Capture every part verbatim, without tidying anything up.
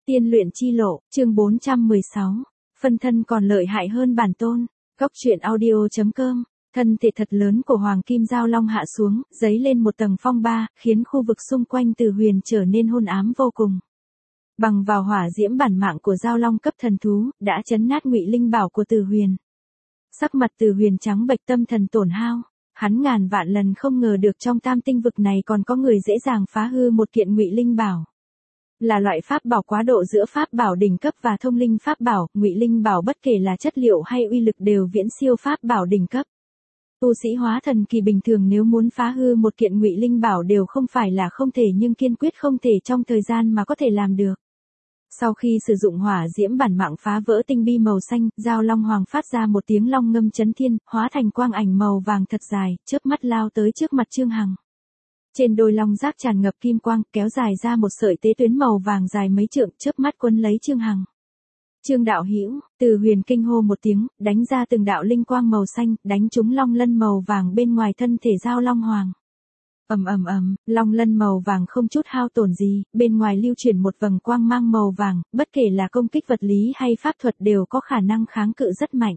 Tiên luyện chi lộ, chương bốn trăm mười sáu. Phân thân còn lợi hại hơn bản tôn. Góc truyện audio chấm com. Thân thể thật lớn của Hoàng Kim Giao Long hạ xuống, dấy lên một tầng phong ba, khiến khu vực xung quanh Từ Huyền trở nên hôn ám vô cùng. Bằng vào hỏa diễm bản mạng của Giao Long cấp thần thú, đã chấn nát Ngụy Linh Bảo của Từ Huyền. Sắc mặt Từ Huyền trắng bệch, tâm thần tổn hao. Hắn ngàn vạn lần không ngờ được trong tam tinh vực này còn có người dễ dàng phá hư một kiện Ngụy Linh Bảo. Là loại pháp bảo quá độ giữa pháp bảo đỉnh cấp và thông linh pháp bảo, Ngụy Linh Bảo bất kể là chất liệu hay uy lực đều viễn siêu pháp bảo đỉnh cấp. Tu sĩ hóa thần kỳ bình thường nếu muốn phá hư một kiện Ngụy Linh Bảo đều không phải là không thể, nhưng kiên quyết không thể trong thời gian mà có thể làm được. Sau khi sử dụng hỏa diễm bản mạng phá vỡ tinh bi màu xanh, Giao Long Hoàng phát ra một tiếng long ngâm chấn thiên, hóa thành quang ảnh màu vàng thật dài, chớp mắt lao tới trước mặt Trương Hằng. Trên đôi long giác tràn ngập kim quang, kéo dài ra một sợi tế tuyến màu vàng dài mấy trượng, chớp mắt quấn lấy Trương Hằng. Trương đạo hữu, Từ Huyền kinh hô một tiếng, đánh ra từng đạo linh quang màu xanh, đánh trúng long lân màu vàng bên ngoài thân thể Giao Long Hoàng. Ầm ầm ầm, long lân màu vàng không chút hao tổn gì, bên ngoài lưu chuyển một vầng quang mang màu vàng, bất kể là công kích vật lý hay pháp thuật đều có khả năng kháng cự rất mạnh.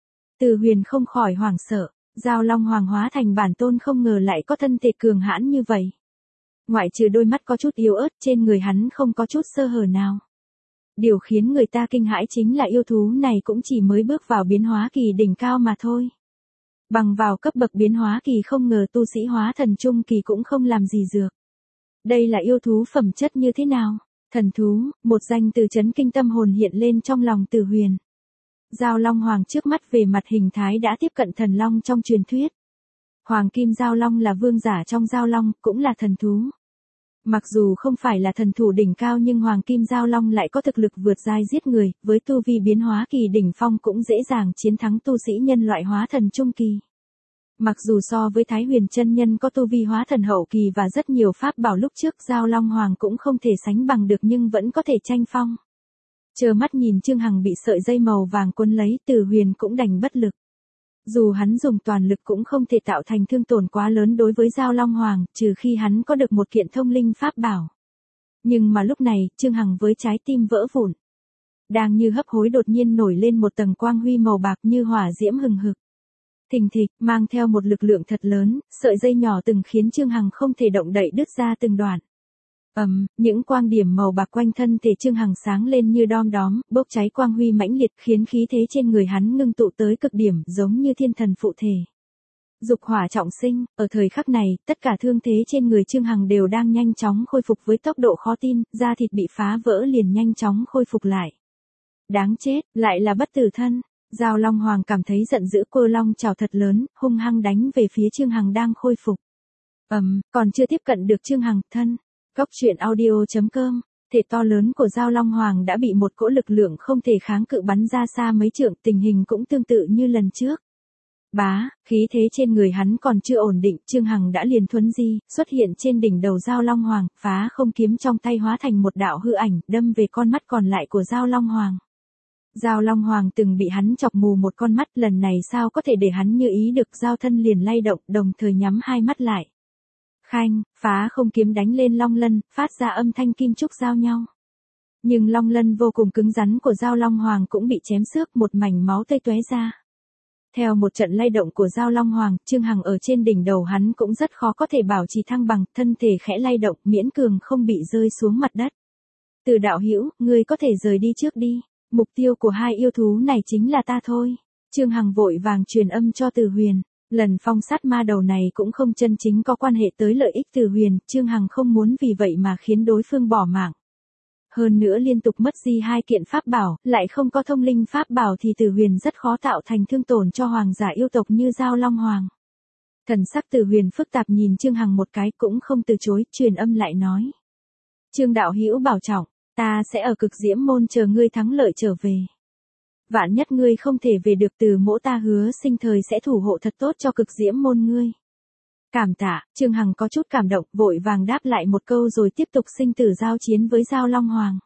Từ Huyền không khỏi hoảng sợ. Giao Long Hoàng hóa thành bản tôn không ngờ lại có thân thể cường hãn như vậy. Ngoại trừ đôi mắt có chút yếu ớt, trên người hắn không có chút sơ hở nào. Điều khiến người ta kinh hãi chính là yêu thú này cũng chỉ mới bước vào biến hóa kỳ đỉnh cao mà thôi. Bằng vào cấp bậc biến hóa kỳ không ngờ tu sĩ hóa thần trung kỳ cũng không làm gì được. Đây là yêu thú phẩm chất như thế nào? Thần thú, một danh từ chấn kinh tâm hồn hiện lên trong lòng Từ Huyền. Giao Long Hoàng trước mắt về mặt hình thái đã tiếp cận thần long trong truyền thuyết. Hoàng Kim Giao Long là vương giả trong Giao Long, cũng là thần thú. Mặc dù không phải là thần thủ đỉnh cao nhưng Hoàng Kim Giao Long lại có thực lực vượt giai giết người, với tu vi biến hóa kỳ đỉnh phong cũng dễ dàng chiến thắng tu sĩ nhân loại hóa thần trung kỳ. Mặc dù so với Thái Huyền chân nhân có tu vi hóa thần hậu kỳ và rất nhiều pháp bảo lúc trước, Giao Long Hoàng cũng không thể sánh bằng được nhưng vẫn có thể tranh phong. Chờ mắt nhìn Trương Hằng bị sợi dây màu vàng cuốn lấy, Từ Huyền cũng đành bất lực. Dù hắn dùng toàn lực cũng không thể tạo thành thương tổn quá lớn đối với Giao Long Hoàng, trừ khi hắn có được một kiện thông linh pháp bảo. Nhưng mà lúc này, Trương Hằng với trái tim vỡ vụn. Đang như hấp hối đột nhiên nổi lên một tầng quang huy màu bạc như hỏa diễm hừng hực. Thình thịch, mang theo một lực lượng thật lớn, sợi dây nhỏ từng khiến Trương Hằng không thể động đậy đứt ra từng đoạn. Ầm, um, những quang điểm màu bạc quanh thân thể Trương Hằng sáng lên như đom đóm, bốc cháy quang huy mãnh liệt khiến khí thế trên người hắn ngưng tụ tới cực điểm, giống như thiên thần phụ thể. Dục hỏa trọng sinh, ở thời khắc này, tất cả thương thế trên người Trương Hằng đều đang nhanh chóng khôi phục với tốc độ khó tin, da thịt bị phá vỡ liền nhanh chóng khôi phục lại. Đáng chết, lại là bất tử thân. Giao Long Hoàng cảm thấy giận dữ, cô long chảo thật lớn, hung hăng đánh về phía Trương Hằng đang khôi phục. Ầm, um, còn chưa tiếp cận được Trương Hằng, thân. Góc truyện audio chấm com, thể to lớn của Giao Long Hoàng đã bị một cỗ lực lượng không thể kháng cự bắn ra xa mấy trượng, tình hình cũng tương tự như lần trước. Bá, khí thế trên người hắn còn chưa ổn định, Trương Hằng đã liền thuấn di, xuất hiện trên đỉnh đầu Giao Long Hoàng, phá không kiếm trong tay hóa thành một đạo hư ảnh, đâm về con mắt còn lại của Giao Long Hoàng. Giao Long Hoàng từng bị hắn chọc mù một con mắt, lần này sao có thể để hắn như ý được, giao thân liền lay động, đồng thời nhắm hai mắt lại. Khanh, phá không kiếm đánh lên long lân, phát ra âm thanh kim trúc giao nhau. Nhưng long lân vô cùng cứng rắn của Giao Long Hoàng cũng bị chém xước, một mảnh máu tươi tóe ra. Theo một trận lay động của Giao Long Hoàng, Trương Hằng ở trên đỉnh đầu hắn cũng rất khó có thể bảo trì thăng bằng, thân thể khẽ lay động, miễn cường không bị rơi xuống mặt đất. Từ đạo hữu, ngươi có thể rời đi trước đi, mục tiêu của hai yêu thú này chính là ta thôi. Trương Hằng vội vàng truyền âm cho Từ Huyền. Lần phong sát ma đầu này cũng không chân chính có quan hệ tới lợi ích Từ Huyền, Trương Hằng không muốn vì vậy mà khiến đối phương bỏ mạng. Hơn nữa liên tục mất đi hai kiện pháp bảo, lại không có thông linh pháp bảo thì Từ Huyền rất khó tạo thành thương tổn cho hoàng giả yêu tộc như Giao Long Hoàng. Thần sắc Từ Huyền phức tạp nhìn Trương Hằng một cái cũng không từ chối, truyền âm lại nói. Trương đạo hữu bảo trọng, ta sẽ ở Cực Diễm Môn chờ ngươi thắng lợi trở về. Vạn nhất ngươi không thể về được, Từ mỗ ta hứa sinh thời sẽ thủ hộ thật tốt cho Cực Diễm Môn ngươi. Cảm tạ, Trương Hằng có chút cảm động, vội vàng đáp lại một câu rồi tiếp tục sinh tử giao chiến với Giao Long Hoàng.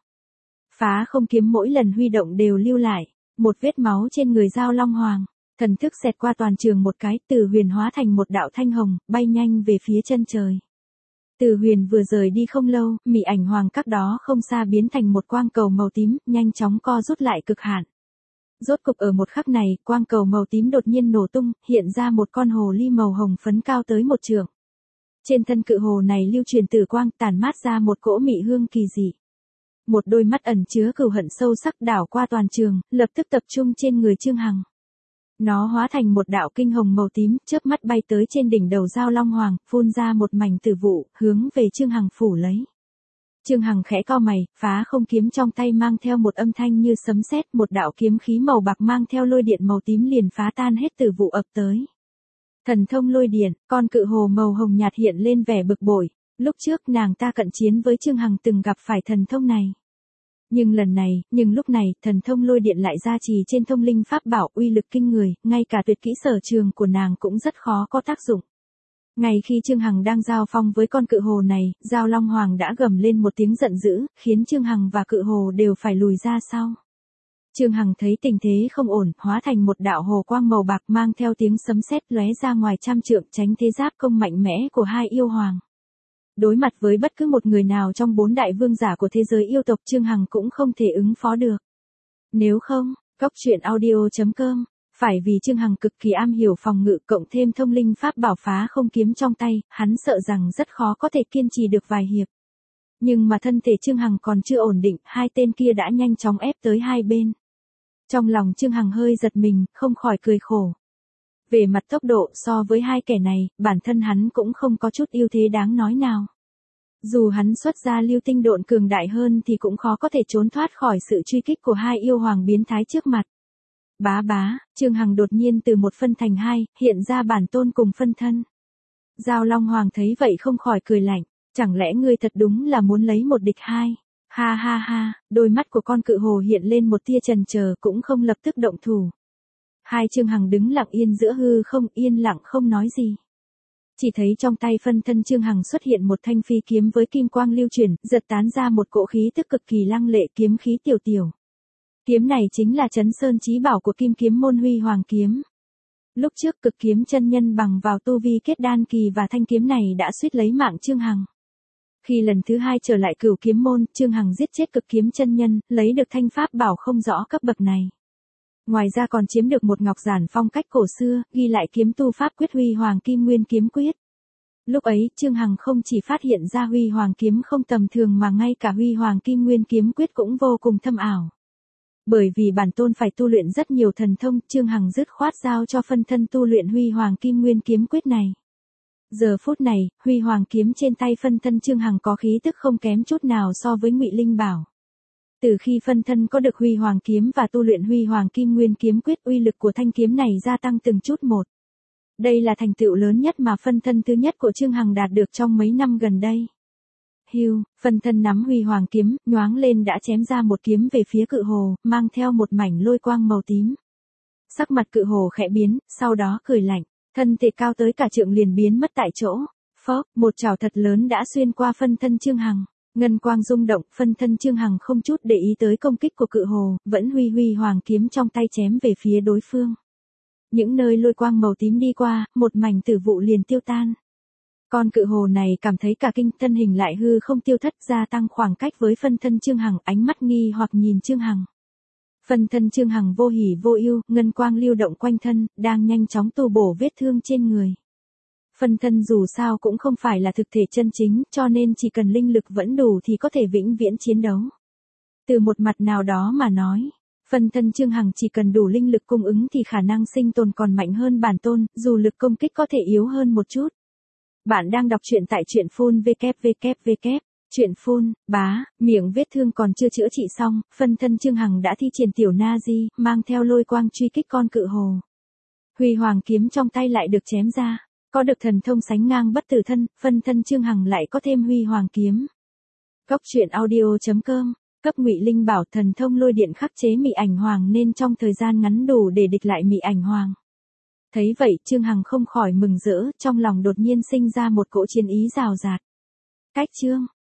Phá không kiếm mỗi lần huy động đều lưu lại một vết máu trên người Giao Long Hoàng. Thần thức xẹt qua toàn trường một cái, Từ Huyền hóa thành một đạo thanh hồng, bay nhanh về phía chân trời. Từ Huyền vừa rời đi không lâu, mị ảnh hoàng các đó không xa biến thành một quang cầu màu tím, nhanh chóng co rút lại cực hạn. Rốt cục ở một khắc này, quang cầu màu tím đột nhiên nổ tung, hiện ra một con hồ ly màu hồng phấn cao tới một trượng. Trên thân cự hồ này lưu truyền tử quang, tản mát ra một cỗ mị hương kỳ dị. Một đôi mắt ẩn chứa cừu hận sâu sắc đảo qua toàn trường, lập tức tập trung trên người Trương Hằng. Nó hóa thành một đạo kinh hồng màu tím, chớp mắt bay tới trên đỉnh đầu Dao Long Hoàng, phun ra một mảnh tử vụ, hướng về Trương Hằng phủ lấy. Trương Hằng khẽ cau mày, phá không kiếm trong tay mang theo một âm thanh như sấm sét, một đạo kiếm khí màu bạc mang theo lôi điện màu tím liền phá tan hết tử vụ ập tới. Thần thông lôi điện, con cự hồ màu hồng nhạt hiện lên vẻ bực bội, lúc trước nàng ta cận chiến với Trương Hằng từng gặp phải thần thông này. Nhưng lần này, nhưng lúc này, thần thông lôi điện lại gia trì trên thông linh pháp bảo uy lực kinh người, ngay cả tuyệt kỹ sở trường của nàng cũng rất khó có tác dụng. Ngay khi Trương Hằng đang giao phong với con cự hồ này, Dao Long Hoàng đã gầm lên một tiếng giận dữ, khiến Trương Hằng và cự hồ đều phải lùi ra sau. Trương Hằng thấy tình thế không ổn, hóa thành một đạo hồ quang màu bạc mang theo tiếng sấm sét lóe ra ngoài trăm trượng tránh thế giáp công mạnh mẽ của hai yêu hoàng. Đối mặt với bất cứ một người nào trong bốn đại vương giả của thế giới yêu tộc, Trương Hằng cũng không thể ứng phó được. Nếu không, Cốc Truyện Audio chấm com, phải vì Trương Hằng cực kỳ am hiểu phòng ngự cộng thêm thông linh pháp bảo phá không kiếm trong tay, hắn sợ rằng rất khó có thể kiên trì được vài hiệp. Nhưng mà thân thể Trương Hằng còn chưa ổn định, hai tên kia đã nhanh chóng ép tới hai bên. Trong lòng Trương Hằng hơi giật mình, không khỏi cười khổ. Về mặt tốc độ so với hai kẻ này, bản thân hắn cũng không có chút ưu thế đáng nói nào. Dù hắn xuất ra lưu tinh độn cường đại hơn thì cũng khó có thể trốn thoát khỏi sự truy kích của hai yêu hoàng biến thái trước mặt. Bá bá, Trương Hằng đột nhiên từ một phân thành hai, hiện ra bản tôn cùng phân thân. Dao Long Hoàng thấy vậy không khỏi cười lạnh, chẳng lẽ ngươi thật đúng là muốn lấy một địch hai? Ha ha ha, đôi mắt của con cự hồ hiện lên một tia chần chờ cũng không lập tức động thủ. Hai Trương Hằng đứng lặng yên giữa hư không, yên lặng không nói gì. Chỉ thấy trong tay phân thân Trương Hằng xuất hiện một thanh phi kiếm với kim quang lưu chuyển, giật tán ra một cỗ khí tức cực kỳ lăng lệ, kiếm khí tiểu tiểu. Kiếm này chính là Trấn Sơn chí bảo của Kim Kiếm môn Huy Hoàng kiếm. Lúc trước Cực Kiếm chân nhân bằng vào tu vi kết đan kỳ và thanh kiếm này đã suýt lấy mạng Trương Hằng. Khi lần thứ hai trở lại Cửu Kiếm môn, Trương Hằng giết chết Cực Kiếm chân nhân, lấy được thanh pháp bảo không rõ cấp bậc này. Ngoài ra còn chiếm được một ngọc giản phong cách cổ xưa, ghi lại kiếm tu pháp quyết Huy Hoàng Kim Nguyên kiếm quyết. Lúc ấy, Trương Hằng không chỉ phát hiện ra Huy Hoàng kiếm không tầm thường mà ngay cả Huy Hoàng Kim Nguyên kiếm quyết cũng vô cùng thâm ảo. Bởi vì bản tôn phải tu luyện rất nhiều thần thông, Trương Hằng dứt khoát giao cho phân thân tu luyện Huy Hoàng Kim Nguyên kiếm quyết này. Giờ phút này, Huy Hoàng kiếm trên tay phân thân Trương Hằng có khí tức không kém chút nào so với Ngụy Linh Bảo. Từ khi phân thân có được Huy Hoàng kiếm và tu luyện Huy Hoàng Kim Nguyên kiếm quyết, uy lực của thanh kiếm này gia tăng từng chút một. Đây là thành tựu lớn nhất mà phân thân thứ nhất của Trương Hằng đạt được trong mấy năm gần đây. Hưu, phân thân nắm Huy Hoàng kiếm, nhoáng lên đã chém ra một kiếm về phía cự hồ, mang theo một mảnh lôi quang màu tím. Sắc mặt cự hồ khẽ biến, sau đó cười lạnh, thân thể cao tới cả trượng liền biến mất tại chỗ. Phốc, một chảo thật lớn đã xuyên qua phân thân Trương Hằng. Ngân quang rung động, phân thân Trương Hằng không chút để ý tới công kích của cự hồ, vẫn huy Huy Hoàng kiếm trong tay chém về phía đối phương. Những nơi lôi quang màu tím đi qua, một mảnh tử vụ liền tiêu tan. Con cự hồ này cảm thấy cả kinh, thân hình lại hư không tiêu thất, gia tăng khoảng cách với phân thân Trương Hằng, ánh mắt nghi hoặc nhìn Trương Hằng. Phân thân Trương Hằng vô hỉ vô ưu, ngân quang lưu động quanh thân, đang nhanh chóng tu bổ vết thương trên người. Phân thân dù sao cũng không phải là thực thể chân chính, cho nên chỉ cần linh lực vẫn đủ thì có thể vĩnh viễn chiến đấu. Từ một mặt nào đó mà nói, phân thân Trương Hằng chỉ cần đủ linh lực cung ứng thì khả năng sinh tồn còn mạnh hơn bản tôn, dù lực công kích có thể yếu hơn một chút. Bạn đang đọc truyện tại truyện phun vê kép vê kép vê kép, truyện phun, bá, miệng vết thương còn chưa chữa trị xong, phân thân Trương Hằng đã thi triển tiểu na di, mang theo lôi quang truy kích con cự hồ. Huy Hoàng kiếm trong tay lại được chém ra. Có được thần thông sánh ngang bất tử thân, phân thân Trương Hằng lại có thêm Huy Hoàng kiếm. Cốc Truyện Audio chấm com, cấp Ngụy Linh Bảo thần thông lôi điện khắc chế Mị Ảnh Hoàng nên trong thời gian ngắn đủ để địch lại Mị Ảnh Hoàng. Thấy vậy, Trương Hằng không khỏi mừng rỡ, trong lòng đột nhiên sinh ra một cỗ chiến ý rào rạt. Cách chương